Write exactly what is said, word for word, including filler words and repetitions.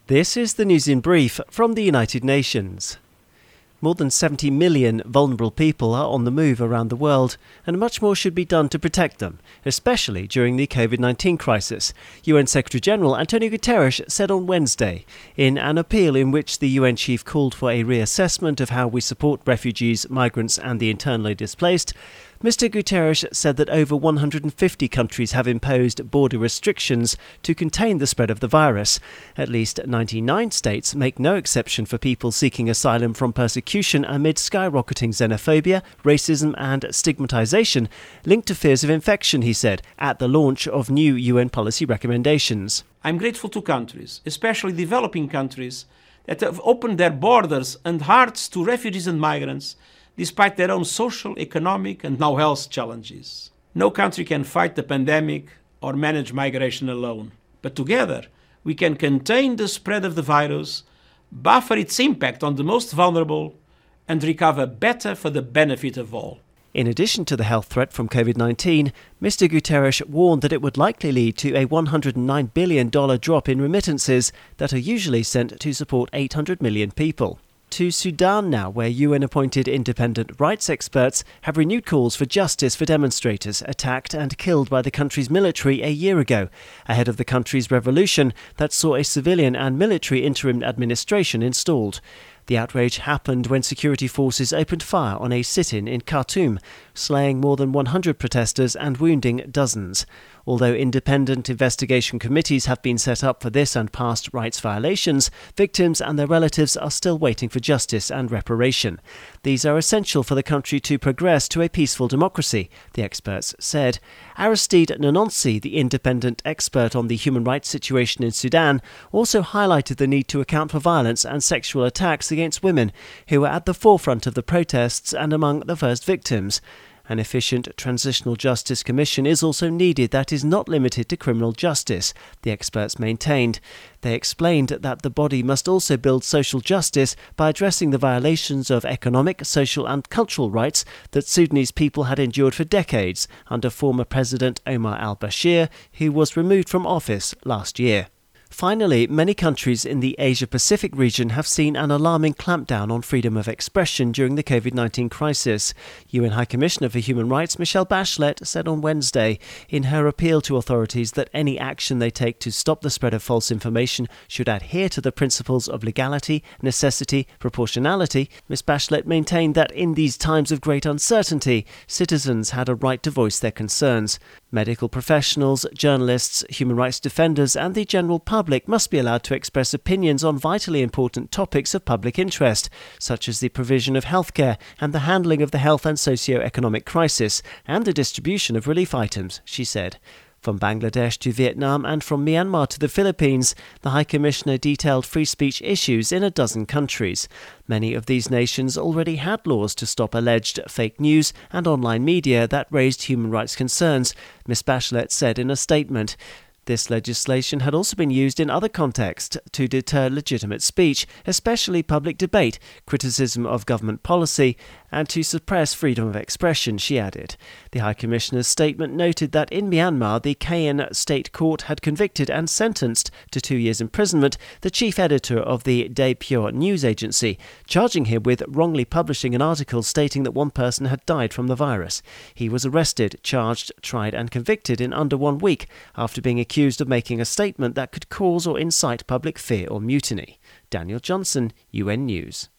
This is the news in brief from the United Nations. More than seventy million vulnerable people are on the move around the world, and much more should be done to protect them, especially during the covid nineteen crisis, U N Secretary-General Antonio Guterres said on Wednesday, in an appeal in which the U N chief called for a reassessment of how we support refugees, migrants and the internally displaced. Mister Guterres said that over one hundred fifty countries have imposed border restrictions to contain the spread of the virus. At least ninety-nine states make no exception for people seeking asylum from persecution amid skyrocketing xenophobia, racism and stigmatization linked to fears of infection, he said, at the launch of new U N policy recommendations. I'm grateful to countries, especially developing countries, that have opened their borders and hearts to refugees and migrants, despite their own social, economic and now health challenges. No country can fight the pandemic or manage migration alone. But together, we can contain the spread of the virus, buffer its impact on the most vulnerable, and recover better for the benefit of all. In addition to the health threat from covid nineteen, Mister Guterres warned that it would likely lead to a one hundred nine billion dollars drop in remittances that are usually sent to support eight hundred million people. To Sudan now, where U N-appointed independent rights experts have renewed calls for justice for demonstrators attacked and killed by the country's military a year ago, ahead of the country's revolution that saw a civilian and military interim administration installed. The outrage happened when security forces opened fire on a sit-in in Khartoum, slaying more than one hundred protesters and wounding dozens. Although independent investigation committees have been set up for this and past rights violations, victims and their relatives are still waiting for justice and reparation. These are essential for the country to progress to a peaceful democracy, the experts said. Aristide Nanonsi, the independent expert on the human rights situation in Sudan, also highlighted the need to account for violence and sexual attacks against women, who were at the forefront of the protests and among the first victims. An efficient transitional justice commission is also needed that is not limited to criminal justice, the experts maintained. They explained that the body must also build social justice by addressing the violations of economic, social and cultural rights that Sudanese people had endured for decades under former President Omar al-Bashir, who was removed from office last year. Finally, many countries in the Asia-Pacific region have seen an alarming clampdown on freedom of expression during the covid nineteen crisis. U N High Commissioner for Human Rights Michelle Bachelet said on Wednesday in her appeal to authorities that any action they take to stop the spread of false information should adhere to the principles of legality, necessity, proportionality. Miz Bachelet maintained that in these times of great uncertainty, citizens had a right to voice their concerns. Medical professionals, journalists, human rights defenders and the general public must be allowed to express opinions on vitally important topics of public interest, such as the provision of healthcare and the handling of the health and socio-economic crisis and the distribution of relief items, she said. From Bangladesh to Vietnam and from Myanmar to the Philippines, the High Commissioner detailed free speech issues in a dozen countries. Many of these nations already had laws to stop alleged fake news and online media that raised human rights concerns, Miz Bachelet said in a statement. This legislation had also been used in other contexts to deter legitimate speech, especially public debate, criticism of government policy, and to suppress freedom of expression, she added. The High Commissioner's statement noted that in Myanmar, the Kayin State Court had convicted and sentenced to two years imprisonment the chief editor of the Dae Pyo news agency, charging him with wrongly publishing an article stating that one person had died from the virus. He was arrested, charged, tried and convicted in under one week after being accused accused of making a statement that could cause or incite public fear or mutiny. Daniel Johnson, U N News.